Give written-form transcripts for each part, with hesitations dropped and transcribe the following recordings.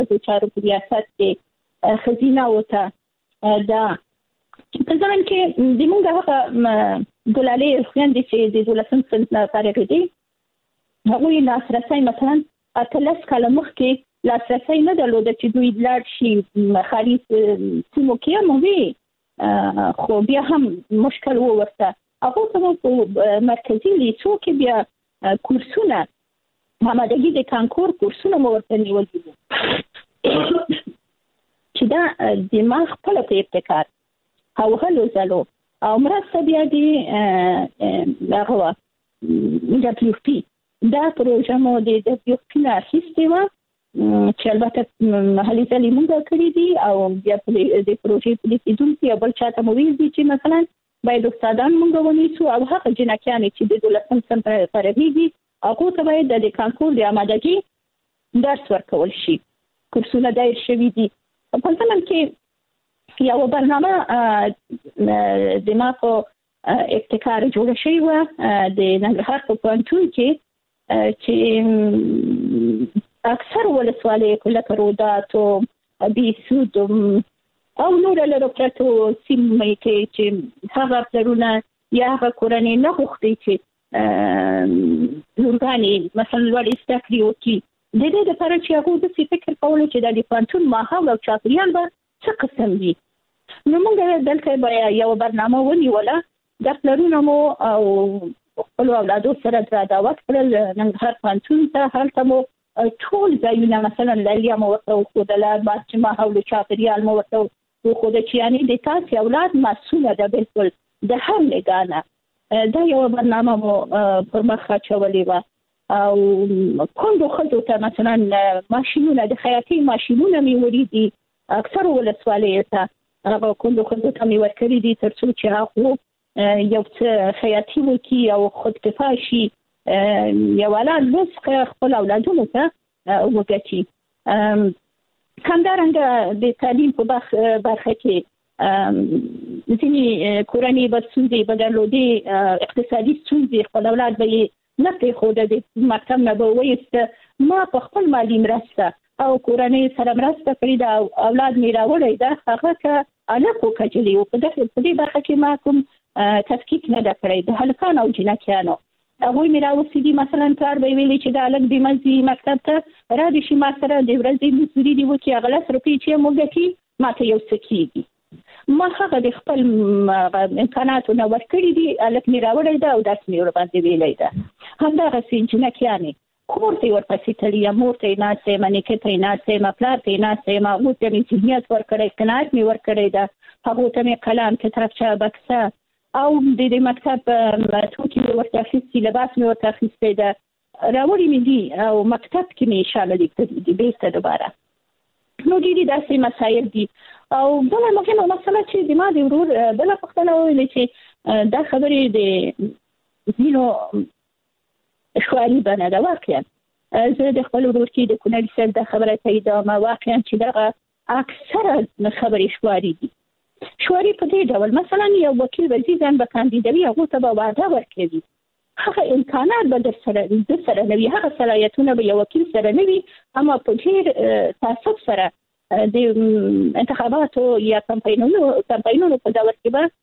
د چارو په ریاست کې خزینه وته دا په ځان کې د موږ هغه ګلالي خويندې چې د 12 صنف نه فارغ دي هغه لاسرسي مثلا اتلس کاله مخکې لاسرسي نه درلود چې دوی لاړ شي خالص سیمو کې مو خو بیا هم مشکل ورته هغه په مرکزی لیسو کې بیا کورسونه همدغه د کانکور کورسونه مو ورته نیول دي چې دا دماغ خپل په ابتکار او هلو زلو او مرسته بیا دی هغه WFP دا پروژه مو د WFP نه اخیستې چې البته محلي تعلیم موږ کړی دي او بیا د پروژې په لیدونکو بل چاته مو ویل دي چې مثلا باید استادان موږ ونیسو او هغه جنکیان چې د 12 صنف فارغيږي هغه ته باید د کانکور د آمادګي درس ورکول شي کورسونه دایر شوي دي په ځان کې یو برنامه د ماکو ابتکار جوړ شوی و د ننګرهار په پوهنتون چې اکثر ولسوالۍ کله کرودات او بیسود او نور له پرتو سیمې چې هغه پرونه یا هغه کورنۍ نه غوښتي چې لورګانې مثلا وړي استکریو کې د دې لپاره چې هغه د فکر کولو چې د پوهنتون ماحول او چاپیریال به څه قسم وي نو موږ دلته بیا یو برنامه ونیوله د پلرونو مو او خپل اولادو سره دعوت کړل ننګرهار پوهنتون ته هلته مو ټول ځایونه مثلا لالیا مو ورته خودله چې ماحول چاپیریال مو ورته خود چې یعنی د تاسو اولاد مسؤله ده بالکل د هر لګانه دا یو برنامه مو پر مخ چولې و او کوم خلکو ته مثلا ماشينونه د خیاطي ماشينونه می وریدي اکثر ولسوالۍ ته هغه کوم خلکو ته می ورکړي دي ترڅو چې هغه یو څه خیاطي وکي او خودکفا شي یو ولادت لږ خپل اولادونو ته وګټي همدارنګه د تعلیم په برخه کې ځینې کورنۍ به ستونزې به درلودې اقتصادي ستونزې خپل اولاد به یې نه پرېښوده د مکتب نه به وایست ما په خپل مالي مرسته او کورنۍ سره مرسته کړې ده او اولاد مې راوړی ده هغه که هلک وکجلي و په دې برخه کې ما کوم تفکیک نه ده کړی د هلکانو او جنکیانو هغوی مې راوستي مثلا کار به ویلي چې د هلک بېمزي مکتب ته رادې شي ما سره د ورځې مزدوري دې وکړي هغه 10 روپۍ چې مو ګټي ما ته یو څه کېږي ما هغه د خپل امکاناتو نه ورکړي دي هلک مې راوړی ده او درس مې ورباندې ویلی ده همدغسې جنکیانې کور ته یې ورپسې تللي یم مور ته یې ناست یم نیکه ته یې ناست یم پلار ته یې ناست یم هغو ته مې ذهنیت ورکړی قناعت مې ورکړی ده هغو ته مې قلم کتابچه بکسه او د مکتب توکي مې ورته اخیستي لباس مې ورته اخیستی ده راوړي مې دي او مکتب کې مې انشاءالله لیکلي دي بیرته دوباره نو ډېرې داسې مسایل دي او بله مهمه مسله چې د ما د ورور بله پوښتنه وویلې چې دا خبرې د ځینو شعاري بڼه ده واقعا زه د خپل ورور کې د کونړ صاحب دا خبره تاییدوم واقعا چې دغه اکثره خبرې شعاري دي شعاري په دې ډول مثلا یو وکیل وزیر ځان به کاندیدوي هغو ته به وعده ورکوي هغه امکانات به در سره نه وي هغه صلاحیتونه به یو وکیل سره نه وي اما په ډېر تعصب سره د انتخاباتو یا کمپاینونو په دور کې به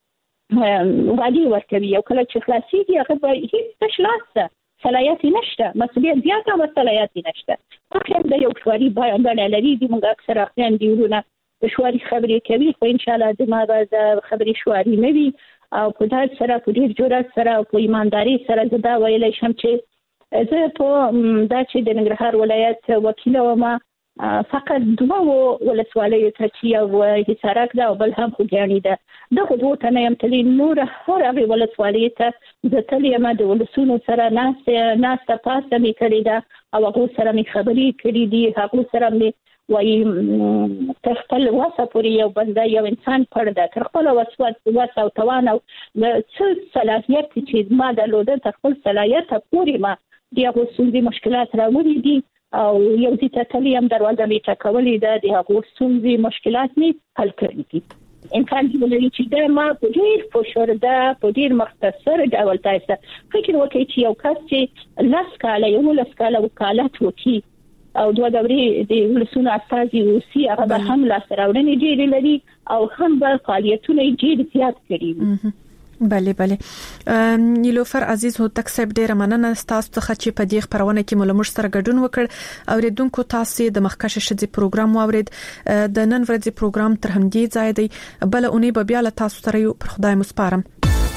وعدې ورکوي او کله چې خلاصېږي هغه به هېڅ تش لاس ده صلاحیت نشته مسؤلیت زیات او صلاحیت نشته فقط د یو شعاري بڼه لري د موږ اکثره خویندې ورونه د شعاري خبرې کوي خو انشاءالله د ما به د خبرې شعاري نه وي او په ډاډ سره په ډېر جرأت سره او په ایمانداري سره زه دا ویلی شم چې زه په دا چې د ننګرهار ولایت وکیله وم فقط 2 ولسوالیو ته چې یو حصارک ده او بل هم خوږیاڼي ده دغو 2 ته نه یم تللي نور هر هغې ولسوالیو ته زه تللې یم د ولسونو سره ناسته پاسته مې کړې ده او هغو سره مې خبرې کړي دي هغو سره مې وایي تر خپل وسه پورې یو بنده یو انسان پړ ده تر خپل وسه او توان او څه صلاحیت چې ما درلوده تر خپل صلاحیته پورې ما د هغو ستونزې مشکلات راوړي دي او یو ځای ته تللي یم دروازه مې ټکولې ده د هغو ستونزې مشکلات مې حل کړي دي امکان لري چې دا ما په ډېر فشرده په ډېر مختصر ډول تاسو فکر وکړئ چې یو کس چې 10 کاله 11 کاله وکالت وکړي او دوه دورې د ولسونو استازي اوسي هغه هم لاسراوړنې ډېرې لري او هم به فعالیتونه ډېر زیات کړي. بله نیلوفر عزیز هوتک صاحب ډیره مننه تاسو ته چې په دې خبرونه کې ملمر سره ګډون وکړ او ریدونکو تاسو د مخکشه شدي پروګرام واورید. د نن ورځې پروګرام تر همدې ځای دی بل اونۍ به بیا له تاسو سره یو پر خدای مسپارم.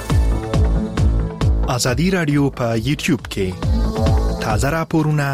ازادي رادیو په یوټیوب کې تازه راپورونه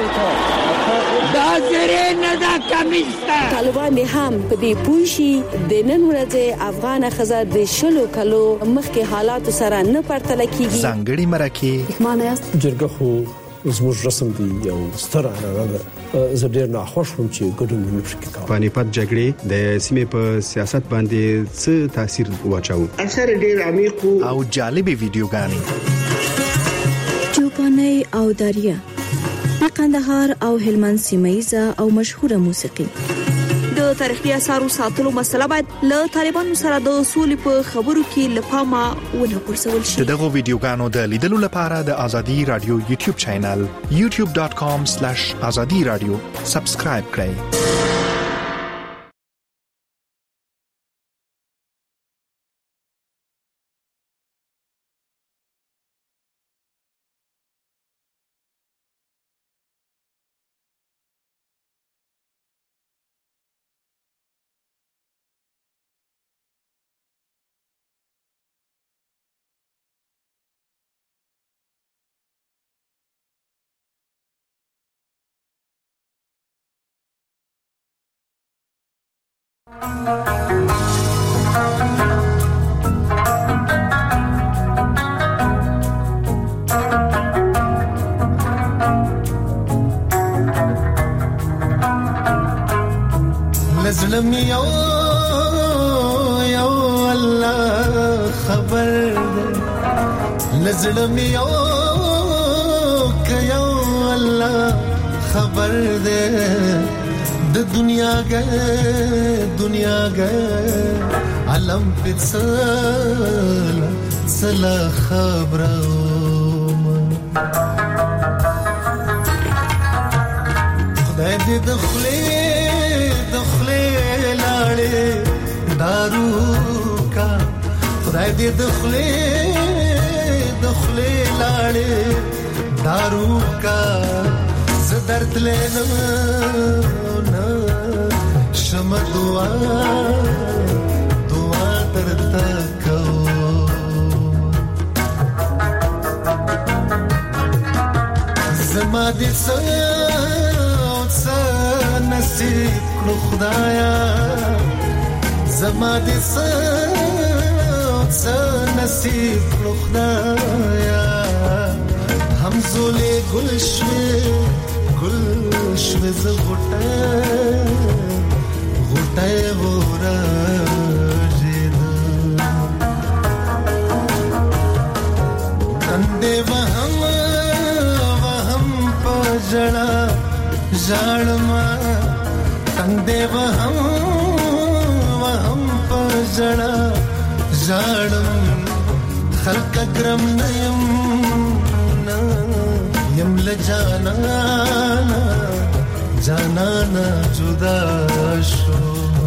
طالبان هم په دې پوښي د نن ورځې افغان خزه د شلو کلو مخکې حالات سره نه پرتل کیږي. ځانګړي مرکه معنی جرګه خو زموږ رسم دی یو ستر عنعنه ده. زه ډیر ناخوښ وم چې ګډون نه شي کېدای. پانیپت جګړې د سیمې په سیاست باندې څه تاثیر واچاو؟ اثر ډیر عمیق او جالبه ویډیوګانې چوپانې او داریا قندهار او هلمند سیمایزه او مشهوره موسیقي. د تاریخي اثارو ساتلو مسله باید له طالبانو سره د اصول په خبرو کې لپاره ونه پرسول شي. دغه ویډیوګانو د لیدلو لپاره د ازادي رادیو یوټیوب چینل youtube.com/azadiradio سبسکرایب کړئ. لزلم یو الله خبر لزلم یو کيو الله خبر د دنیا گئے علم پتسل سلا خبرو خدای دې دخلي لاړې دارو کا خدای دې دخلي لاړې دارو کا زدرد لینم شم دعا درتا کو زما دې نصیب کړو خدایا زما دې نصیب کړو خدایا همزولې گلشوي زغټه ورا جید اندې وهم پجړه ژړما اندې وهم پجړه ژړم خلق کرم نیم لجانا جدا شو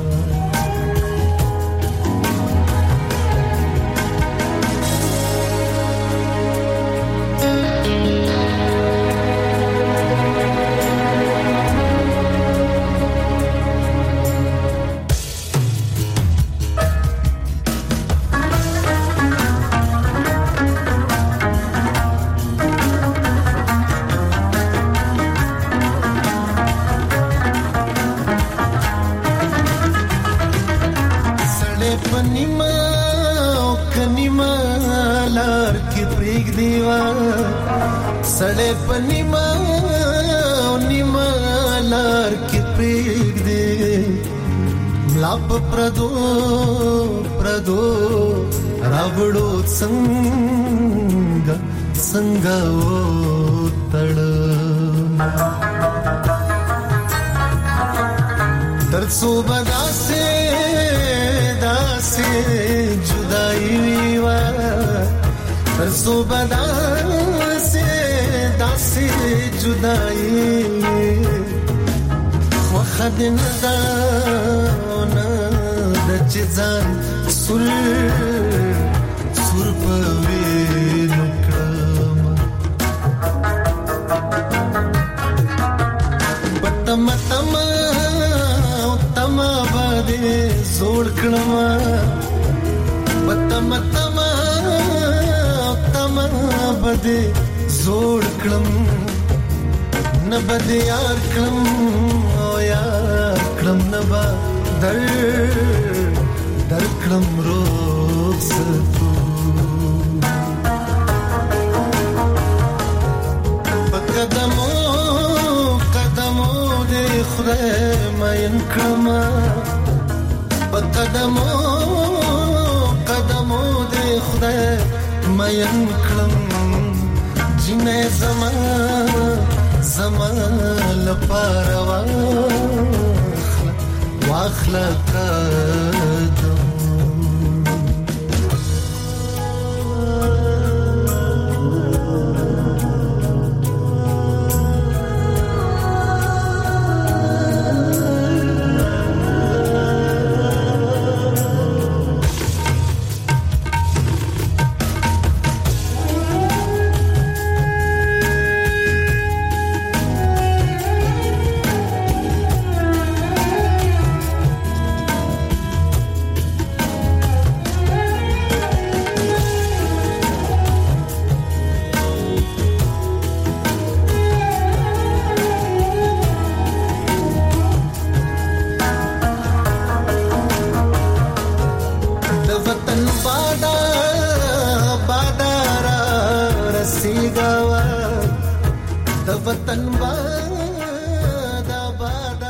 सड़े पनीमा लार के पेग दे लाप प्रदो रावड़ो संगा ओ तड़ तरसो बदा से जुदाई वा तरसो बदा से जुदाई دین دا نه د چزان سر پوي نکړم پتم تم باندې زوړ کړم پتم تم باندې زوړ کړم نه بد یار کړم او یار کړم نه با در کړم رخصتو قدمو دې خدای مې کړم قدمو دې خدای مې کړم جنې زما لپاره واخلا قدم वतन